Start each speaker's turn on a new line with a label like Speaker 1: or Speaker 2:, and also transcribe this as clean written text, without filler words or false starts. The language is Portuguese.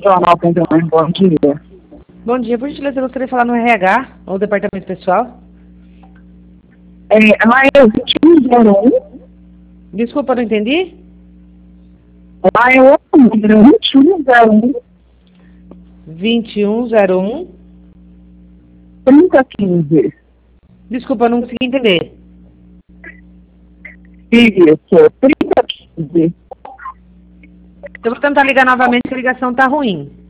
Speaker 1: Jornal Pentamento, bom dia.
Speaker 2: Bom dia, por gentileza, eu gostaria de falar no RH, ou departamento pessoal.
Speaker 1: Lá é o 2101,
Speaker 2: Desculpa, não entendi?
Speaker 1: lá é o número 2101
Speaker 2: 2101.
Speaker 1: 3015.
Speaker 2: Desculpa, não consegui entender.
Speaker 1: Isso, 3015.
Speaker 2: Eu vou tentar ligar novamente, que a ligação tá ruim.